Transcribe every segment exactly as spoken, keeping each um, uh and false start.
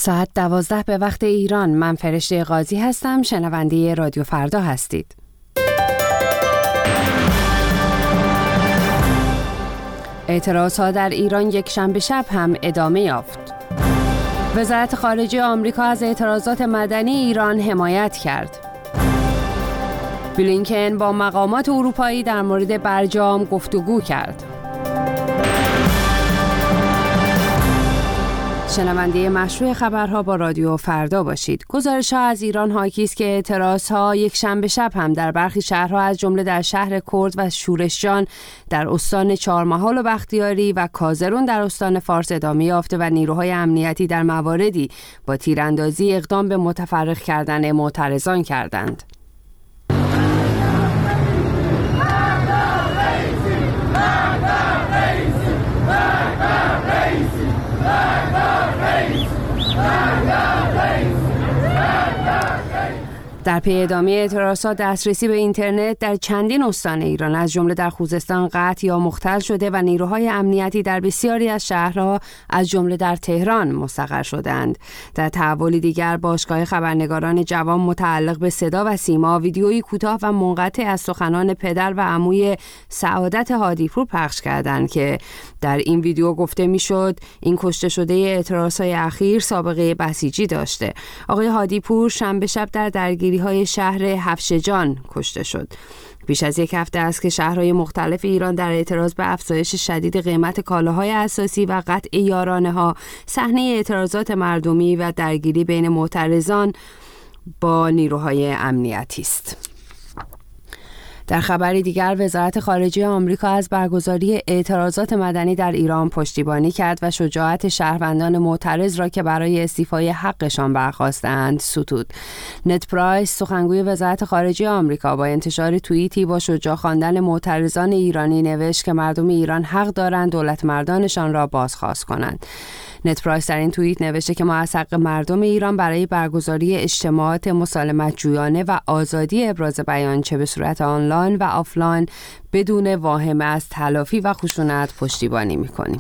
ساعت دوازده به وقت ایران. من فرشته قاضی هستم. شنونده رادیو فردا هستید. اعتراضها در ایران یک شنبه شب هم ادامه یافت. وزارت خارجه آمریکا از اعتراضات مدنی ایران حمایت کرد. بلینکن با مقامات اروپایی در مورد برجام گفتگو کرد. شنونده مشروع خبرها با رادیو فردا باشید. گزارش‌ها از ایران حاکی است که اعتراضها یک شنبه شب هم در برخی شهرها از جمله در شهر کرد و شورشجان در استان چهارمحال و بختیاری و کازرون در استان فارس ادامه یافته و نیروهای امنیتی در مواردی با تیراندازی اقدام به متفرق کردن معترضان کردند. در پی ادامه اعتراضات دسترسی به اینترنت در چندین استان ایران از جمله در خوزستان قطع یا مختل شده و نیروهای امنیتی در بسیاری از شهرها از جمله در تهران مستقر شدند. در تحولی دیگر باشگاه خبرنگاران جوان متعلق به صدا و سیما ویدیویی کوتاه و منقطع از سخنان پدر و عموی سعادت هادیپور پخش کردند که در این ویدیو گفته میشد این کشته شده اعتراضهای اخیر سابقه بسیجی داشته. آقای هادیپور شنبه شب در درگیری های شهر هفشجان کشته شد. بیش از یک هفته است که شهرهای مختلف ایران در اعتراض به افزایش شدید قیمت کالاهای اساسی و قطع یارانه ها صحنه اعتراضات مردمی و درگیری بین معترضان با نیروهای امنیتی است. در خبری دیگر وزارت خارجه آمریکا از برگزاری اعتراضات مدنی در ایران پشتیبانی کرد و شجاعت شهروندان معترض را که برای استیفای حقشان برخواستند ستود. نت پرایس سخنگوی وزارت خارجه آمریکا با انتشار توییتی با شجاع خواندن معترضان ایرانی نوشت که مردم ایران حق دارند دولت مردانشان را بازخواست کنند. نت پرایس در این توییت نوشته که ما از حق مردم ایران برای برگزاری اجتماعات مسالمت جویانه و آزادی ابراز بیان چه به صورت آنلاین و آفلاین بدون واهمه از تلافی و خشونت پشتیبانی می‌کنیم.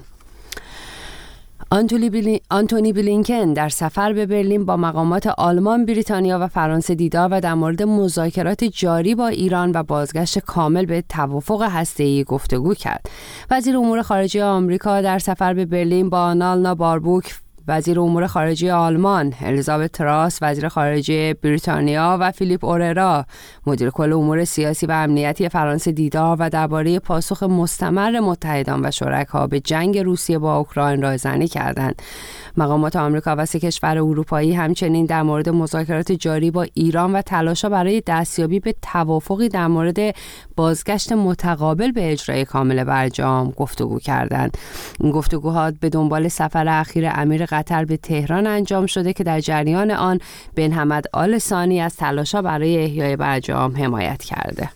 آنتونی بلینکن در سفر به برلین با مقامات آلمان، بریتانیا و فرانسه دیدار و در مورد مذاکرات جاری با ایران و بازگشت کامل به توافق هسته‌ای گفتگو کرد. وزیر امور خارجه آمریکا در سفر به برلین با آنالنا باربوک وزیر امور خارجه آلمان، الیزابت تراس وزیر خارجه بریتانیا و فیلیپ اوررا مدیر کل امور سیاسی و امنیتی فرانسه دیدار و درباره پاسخ مستمر متحدان و شرکا به جنگ روسیه با اوکراین رایزنی کردند. مقامات آمریکا و سه کشور اروپایی همچنین در مورد مذاکرات جاری با ایران و تلاش‌ها برای دستیابی به توافقی در مورد بازگشت متقابل به اجرای کامل برجام گفتگو کردند. این گفتگوها به دنبال سفر اخیر امیر قطر به تهران انجام شده که در جریان آن بن حمد آل ثانی از تلاش‌ها برای احیای برجام حمایت کرده.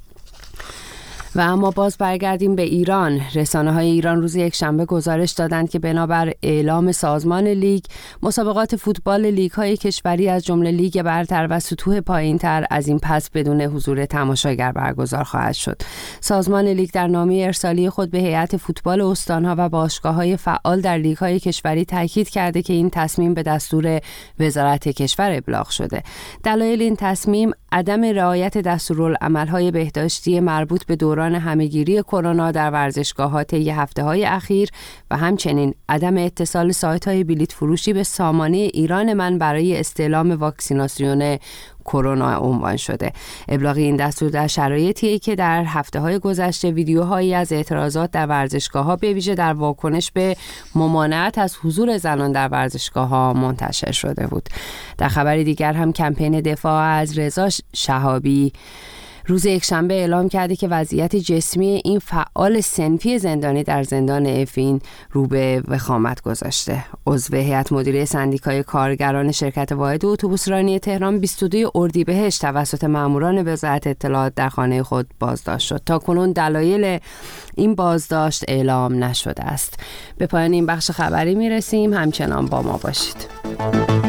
و اما باز برگردیم به ایران. رسانه‌های ایران روز یکشنبه گزارش دادند که بنابر اعلام سازمان لیگ، مسابقات فوتبال لیگ‌های کشوری از جمله لیگ برتر و سطوح پایین‌تر از این پس بدون حضور تماشاگر برگزار خواهد شد. سازمان لیگ در نامه ارسالی خود به هیئت فوتبال استان‌ها و باشگاه‌های فعال در لیگ‌های کشوری تاکید کرده که این تصمیم به دستور وزارت کشور ابلاغ شده. دلایل این تصمیم عدم رعایت دستورالعمل‌های بهداشتی مربوط به دوران همه‌گیری کرونا در ورزشگاه‌ها طی هفته‌های اخیر و همچنین عدم اتصال سایت‌های بلیط فروشی به سامانه ایران من برای استعلام واکسیناسیون کرونا عنوان شده. ابلاغ این دستور در شرایطی که در هفته‌های گذشته ویدیوهایی از اعتراضات در ورزشگاه‌ها به ویژه در واکنش به ممانعت از حضور زنان در ورزشگاه‌ها منتشر شده بود. در خبری دیگر هم کمپین دفاع از رضا شهابی روز یکشنبه اعلام کرده که وضعیت جسمی این فعال صنفی زندانی در زندان افین رو به وخامت گذاشته. عضو هیئت مدیره سندیکای کارگران شرکت واحد اتوبوسرانی تهران بیست و دو اردیبهشت توسط ماموران وزارت اطلاعات در خانه خود بازداشت شد. تاکنون دلایل این بازداشت اعلام نشده است. به پایان این بخش خبری میرسیم. همچنان با ما باشید.